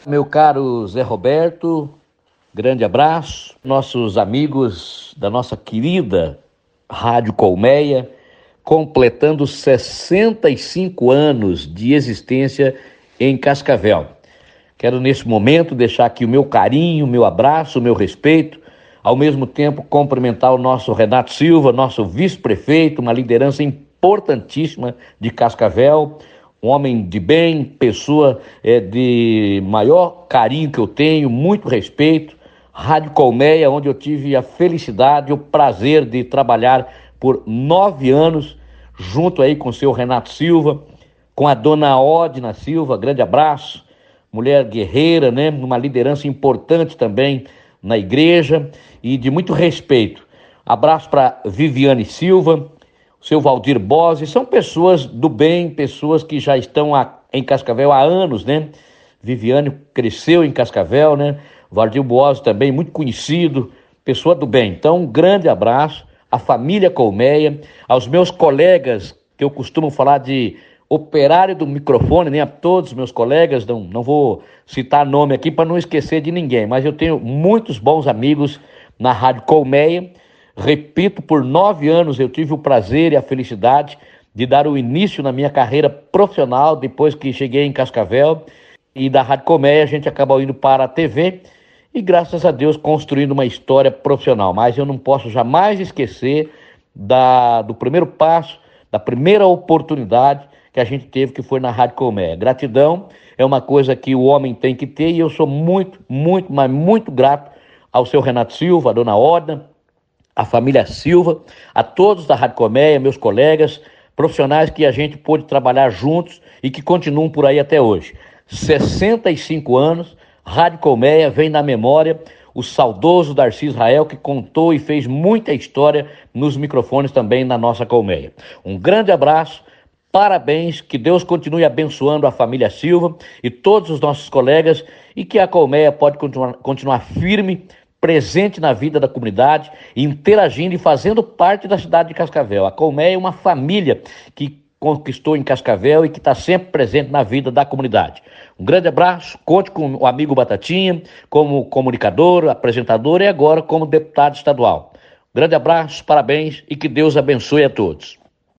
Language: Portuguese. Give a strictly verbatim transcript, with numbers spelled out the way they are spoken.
Meu caro Zé Roberto, grande abraço. Nossos amigos da nossa querida Rádio Colmeia, completando sessenta e cinco anos de existência em Cascavel. Quero nesse momento deixar aqui o meu carinho, o meu abraço, o meu respeito, ao mesmo tempo cumprimentar o nosso Renato Silva, nosso vice-prefeito, uma liderança importantíssima de Cascavel, um homem de bem, pessoa é, de maior carinho que eu tenho, muito respeito. Rádio Colmeia, onde eu tive a felicidade e o prazer de trabalhar por nove anos, junto aí com o seu Renato Silva, com a dona Odina Silva, grande abraço, mulher guerreira, né? Uma liderança importante também na igreja e de muito respeito. Abraço para Viviane Silva, o seu Valdir Bose, são pessoas do bem, pessoas que já estão a, em Cascavel há anos, né? Viviane cresceu em Cascavel, né? Valdir Bose também, muito conhecido, pessoa do bem. Então, um grande abraço à família Colmeia, aos meus colegas, que eu costumo falar de operário do microfone, né? A todos os meus colegas, não, não vou citar nome aqui para não esquecer de ninguém, mas eu tenho muitos bons amigos na Rádio Colmeia. Repito, por nove anos eu tive o prazer e a felicidade de dar o início na minha carreira profissional, depois que cheguei em Cascavel, e da Rádio Colmeia a gente acabou indo para a T V, e graças a Deus construindo uma história profissional. Mas eu não posso jamais esquecer da, do primeiro passo, da primeira oportunidade que a gente teve, que foi na Rádio Colmeia. Gratidão é uma coisa que o homem tem que ter, e eu sou muito, muito, mas muito grato ao seu Renato Silva, a dona Odina, a família Silva, a todos da Rádio Colmeia, meus colegas, profissionais que a gente pôde trabalhar juntos e que continuam por aí até hoje. sessenta e cinco anos, Rádio Colmeia, vem na memória o saudoso Darcy Israel, que contou e fez muita história nos microfones também na nossa Colmeia. Um grande abraço, parabéns, que Deus continue abençoando a família Silva e todos os nossos colegas, e que a Colmeia pode continuar, continuar firme, presente na vida da comunidade, interagindo e fazendo parte da cidade de Cascavel. A Colmeia é uma família que conquistou em Cascavel e que está sempre presente na vida da comunidade. Um grande abraço, conte com o amigo Batatinha, como comunicador, apresentador e agora como deputado estadual. Um grande abraço, parabéns e que Deus abençoe a todos.